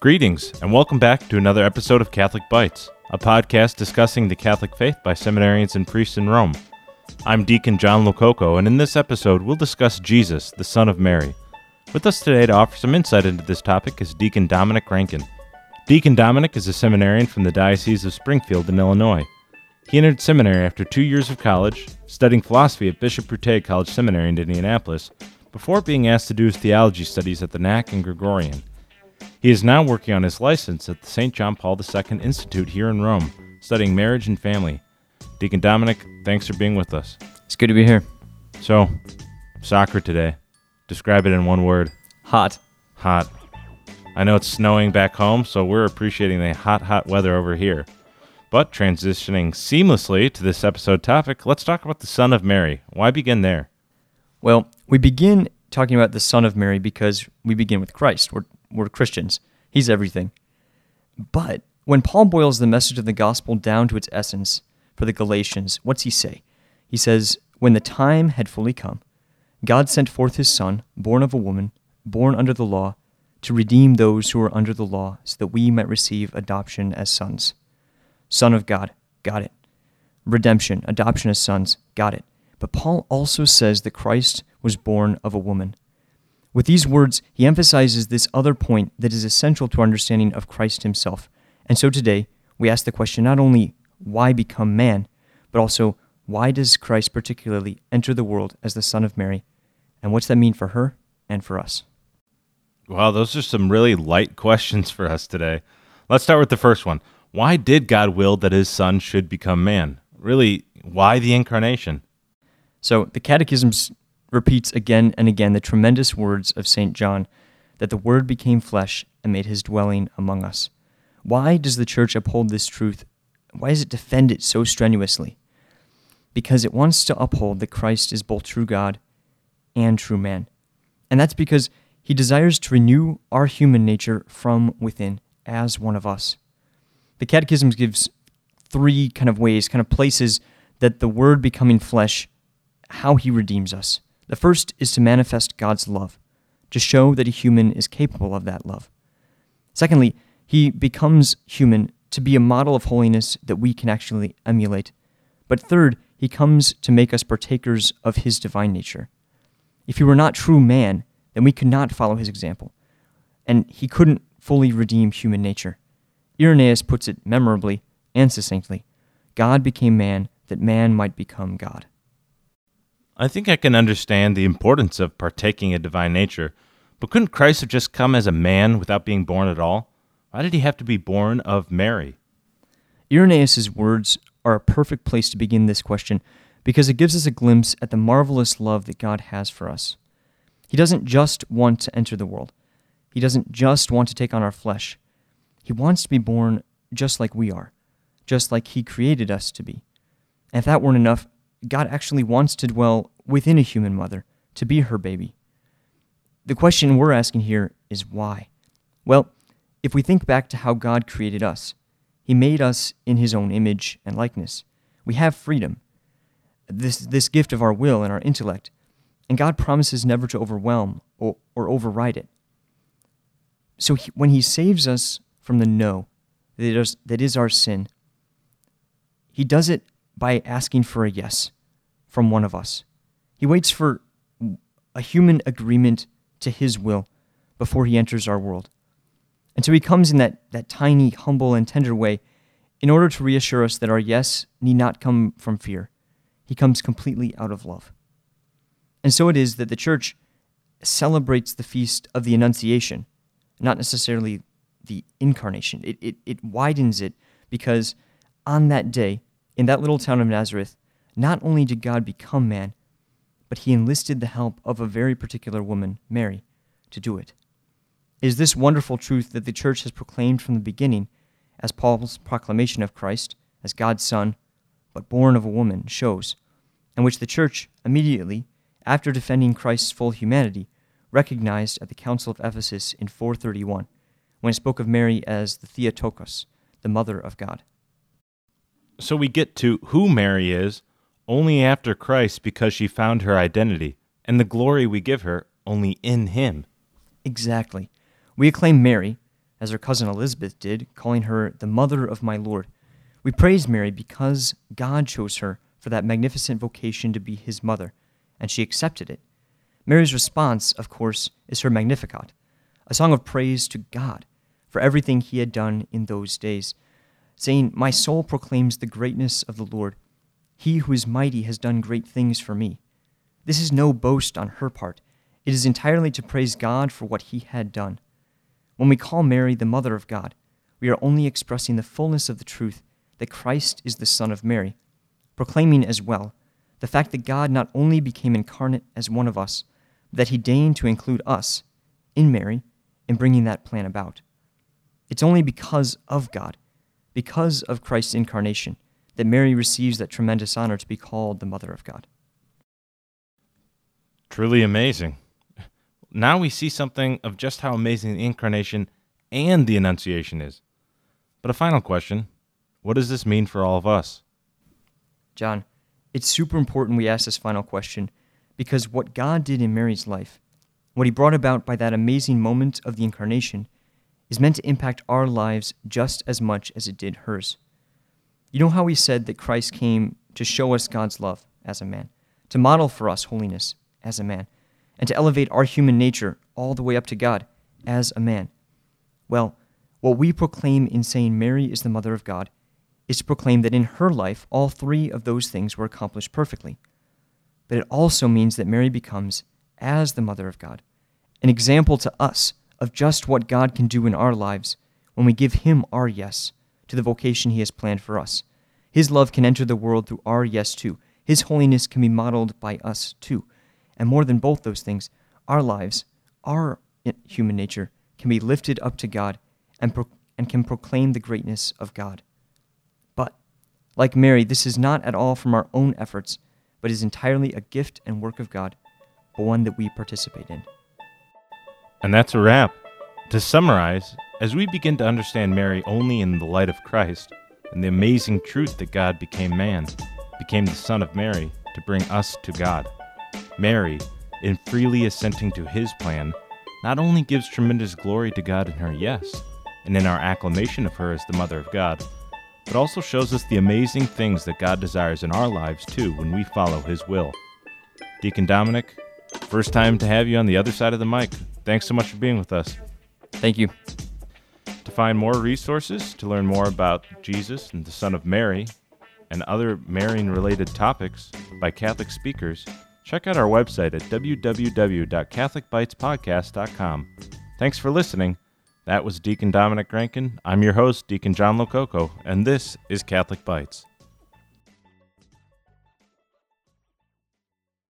Greetings, and welcome back to another episode of Catholic Bites, a podcast discussing the Catholic faith by seminarians and priests in Rome. I'm Deacon John Lococo, and in this episode, we'll discuss Jesus, the Son of Mary. With us today to offer some insight into this topic is Deacon Dominic Rankin. Deacon Dominic is a seminarian from the Diocese of Springfield in Illinois. He entered seminary after 2 years of college, studying philosophy at Bishop Prouté College Seminary in Indianapolis, before being asked to do his theology studies at the NAC and Gregorian. He is now working on his license at the St. John Paul II Institute here in Rome, studying marriage and family. Deacon Dominic, thanks for being with us. It's good to be here. So, soccer today. Describe it in one word. Hot. Hot. I know it's snowing back home, so we're appreciating the hot weather over here. But transitioning seamlessly to this episode topic, let's talk about the Son of Mary. Why begin there? Well, we begin talking about the Son of Mary because we begin with Christ. We're Christians. He's everything. But when Paul boils the message of the gospel down to its essence for the Galatians, what's he say? He says, when the time had fully come, God sent forth his Son, born of a woman, born under the law, to redeem those who are under the law, so that we might receive adoption as sons. Son of God, got it. Redemption, adoption as sons, got it. But Paul also says that Christ was born of a woman. With these words, he emphasizes this other point that is essential to our understanding of Christ himself. And so today, we ask the question not only why become man, but also why does Christ particularly enter the world as the Son of Mary, and what's that mean for her and for us? Wow, those are some really light questions for us today. Let's start with the first one. Why did God will that his Son should become man? Really, why the incarnation? So the Catechism repeats again and again the tremendous words of St. John, that the Word became flesh and made his dwelling among us. Why does the Church uphold this truth? Why does it defend it so strenuously? Because it wants to uphold that Christ is both true God and true man. And that's because he desires to renew our human nature from within as one of us. The Catechism gives three ways, places that the Word becoming flesh, how he redeems us. The first is to manifest God's love, to show that a human is capable of that love. Secondly, he becomes human to be a model of holiness that we can actually emulate. But third, he comes to make us partakers of his divine nature. If he were not true man, then we could not follow his example, and he couldn't fully redeem human nature. Irenaeus puts it memorably and succinctly, God became man that man might become God. I think I can understand the importance of partaking a divine nature, but couldn't Christ have just come as a man without being born at all? Why did he have to be born of Mary? Irenaeus' words are a perfect place to begin this question because it gives us a glimpse at the marvelous love that God has for us. He doesn't just want to enter the world. He doesn't just want to take on our flesh. He wants to be born just like we are, just like he created us to be. And if that weren't enough, God actually wants to dwell within a human mother, to be her baby. The question we're asking here is why? Well, if we think back to how God created us, he made us in his own image and likeness. We have freedom, this gift of our will and our intellect, and God promises never to overwhelm or override it. So when he saves us from the no that is our sin, he does it by asking for a yes from one of us. He waits for a human agreement to his will before he enters our world. And so he comes in that tiny, humble, and tender way in order to reassure us that our yes need not come from fear. He comes completely out of love. And so it is that the Church celebrates the feast of the Annunciation, not necessarily the Incarnation. It widens it because on that day, in that little town of Nazareth, not only did God become man, but he enlisted the help of a very particular woman, Mary, to do it. It is this wonderful truth that the Church has proclaimed from the beginning, as Paul's proclamation of Christ as God's Son, but born of a woman, shows, and which the Church immediately, after defending Christ's full humanity, recognized at the Council of Ephesus in 431, when it spoke of Mary as the Theotokos, the Mother of God. So we get to who Mary is only after Christ because she found her identity, and the glory we give her only in him. Exactly. We acclaim Mary, as her cousin Elizabeth did, calling her the mother of my Lord. We praise Mary because God chose her for that magnificent vocation to be his mother, and she accepted it. Mary's response, of course, is her Magnificat, a song of praise to God for everything he had done in those days, saying, "My soul proclaims the greatness of the Lord. He who is mighty has done great things for me." This is no boast on her part. It is entirely to praise God for what he had done. When we call Mary the Mother of God, we are only expressing the fullness of the truth that Christ is the Son of Mary, proclaiming as well the fact that God not only became incarnate as one of us, but that he deigned to include us in Mary in bringing that plan about. It's only because of God, because of Christ's incarnation, that Mary receives that tremendous honor to be called the Mother of God. Truly amazing. Now we see something of just how amazing the Incarnation and the Annunciation is. But a final question, what does this mean for all of us? John, it's super important we ask this final question because what God did in Mary's life, what he brought about by that amazing moment of the Incarnation, is meant to impact our lives just as much as it did hers. You know how we said that Christ came to show us God's love as a man, to model for us holiness as a man, and to elevate our human nature all the way up to God as a man? Well, what we proclaim in saying Mary is the Mother of God is to proclaim that in her life all three of those things were accomplished perfectly. But it also means that Mary becomes, as the Mother of God, an example to us of just what God can do in our lives when we give him our yes to the vocation he has planned for us. His love can enter the world through our yes too. His holiness can be modeled by us too. And more than both those things, our lives, our human nature, can be lifted up to God and can proclaim the greatness of God. But, like Mary, this is not at all from our own efforts, but is entirely a gift and work of God, but one that we participate in. And that's a wrap. To summarize, as we begin to understand Mary only in the light of Christ and the amazing truth that God became man, became the Son of Mary to bring us to God, Mary, in freely assenting to his plan, not only gives tremendous glory to God in her yes, and in our acclamation of her as the Mother of God, but also shows us the amazing things that God desires in our lives too when we follow his will. Deacon Dominic, first time to have you on the other side of the mic. Thanks so much for being with us. Thank you. To find more resources, to learn more about Jesus and the Son of Mary, and other Marian-related topics by Catholic speakers, check out our website at www.catholicbitespodcast.com. Thanks for listening. That was Deacon Dominic Rankin. I'm your host, Deacon John Lococo, and this is Catholic Bites.